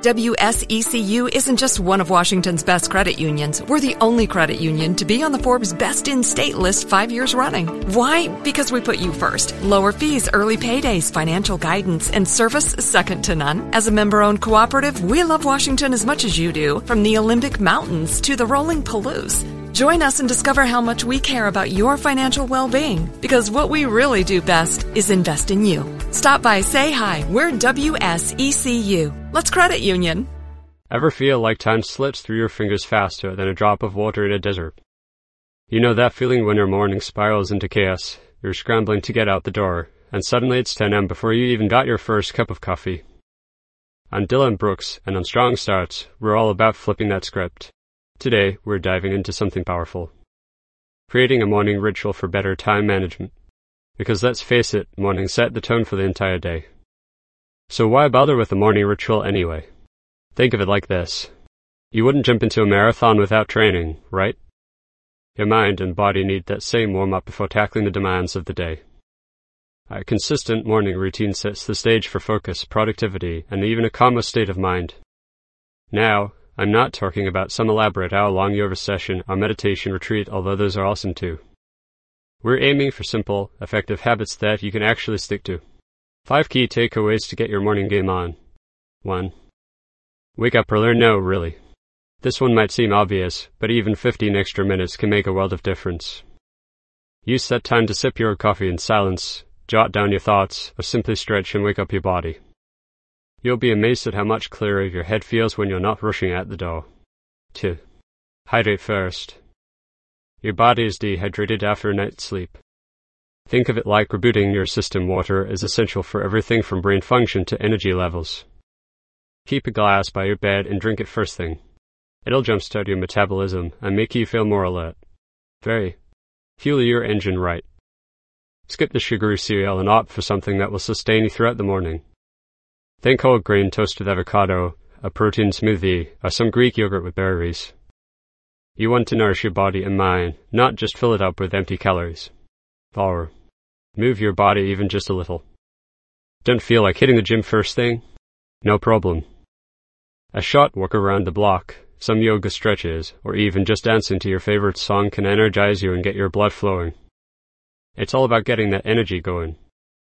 WSECU isn't just one of Washington's best credit unions. We're the only credit union to be on the Forbes Best in State list 5 years running. Why? Because we put you first. Lower fees, early paydays, financial guidance, and service second to none. As a member-owned cooperative, we love Washington as much as you do, from the Olympic Mountains to the rolling Palouse. Join us and discover how much we care about your financial well-being, because what we really do best is invest in you. Stop by, say hi. We're WSECU. Let's credit union. Ever feel like time slips through your fingers faster than a drop of water in a desert? You know that feeling when your morning spirals into chaos. You're scrambling to get out the door, and suddenly it's 10 a.m. before you even got your first cup of coffee. I'm Dylan Brooks, and on Strong Starts, we're all about flipping that script. Today, we're diving into something powerful. Creating a morning ritual for better time management. Because let's face it, mornings set the tone for the entire day. So why bother with a morning ritual anyway? Think of it like this. You wouldn't jump into a marathon without training, right? Your mind and body need that same warm-up before tackling the demands of the day. A consistent morning routine sets the stage for focus, productivity, and even a calmer state of mind. Now, I'm not talking about some elaborate hour-long yoga session or meditation retreat, although those are awesome too. We're aiming for simple, effective habits that you can actually stick to. 5 key takeaways to get your morning game on. 1. Wake up earlier. No, really. This one might seem obvious, but even 15 extra minutes can make a world of difference. Use that time to sip your coffee in silence, jot down your thoughts, or simply stretch and wake up your body. You'll be amazed at how much clearer your head feels when you're not rushing out the door. 2. Hydrate first. Your body is dehydrated after a night's sleep. Think of it like rebooting your system. Water is essential for everything from brain function to energy levels. Keep a glass by your bed and drink it first thing. It'll jumpstart your metabolism and make you feel more alert. Fuel your engine right. Skip the sugary cereal and opt for something that will sustain you throughout the morning. Think whole grain toast with avocado, a protein smoothie, or some Greek yogurt with berries. You want to nourish your body and mind, not just fill it up with empty calories. 4. Move your body even just a little. Don't feel like hitting the gym first thing? No problem. A short walk around the block, some yoga stretches, or even just dancing to your favorite song can energize you and get your blood flowing. It's all about getting that energy going.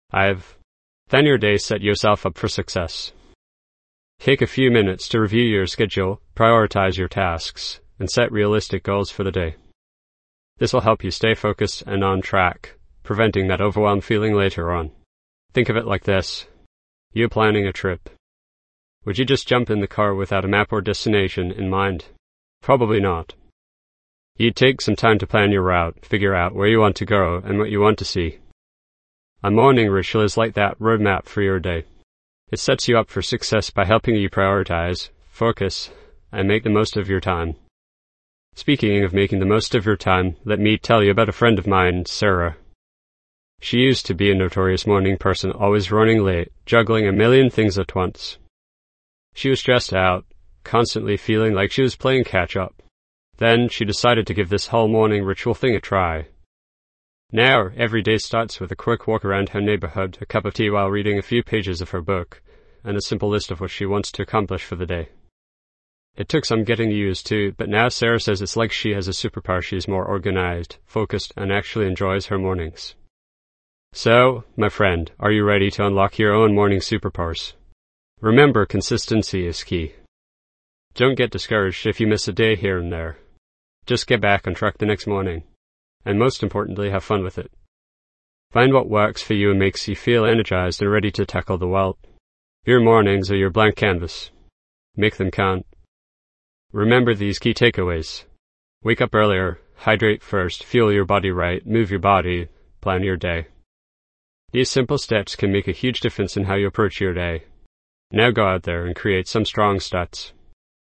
Plan your day, set yourself up for success. Take a few minutes to review your schedule, prioritize your tasks, and set realistic goals for the day. This will help you stay focused and on track, preventing that overwhelmed feeling later on. Think of it like this. You're planning a trip. Would you just jump in the car without a map or destination in mind? Probably not. You'd take some time to plan your route, figure out where you want to go and what you want to see. A morning ritual is like that roadmap for your day. It sets you up for success by helping you prioritize, focus, and make the most of your time. Speaking of making the most of your time, let me tell you about a friend of mine, Sarah. She used to be a notorious morning person, always running late, juggling a million things at once. She was stressed out, constantly feeling like she was playing catch-up. Then she decided to give this whole morning ritual thing a try. Now, every day starts with a quick walk around her neighborhood, a cup of tea while reading a few pages of her book, and a simple list of what she wants to accomplish for the day. It took some getting used to, but now Sarah says it's like she has a superpower. She's more organized, focused, and actually enjoys her mornings. So, my friend, are you ready to unlock your own morning superpowers? Remember, consistency is key. Don't get discouraged if you miss a day here and there. Just get back on track the next morning. And most importantly, have fun with it. Find what works for you and makes you feel energized and ready to tackle the world. Your mornings are your blank canvas. Make them count. Remember these key takeaways. Wake up earlier, hydrate first, fuel your body right, move your body, plan your day. These simple steps can make a huge difference in how you approach your day. Now go out there and create some strong starts.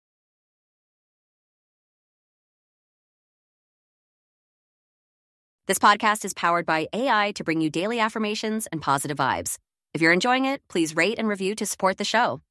This podcast is powered by AI to bring you daily affirmations and positive vibes. If you're enjoying it, please rate and review to support the show.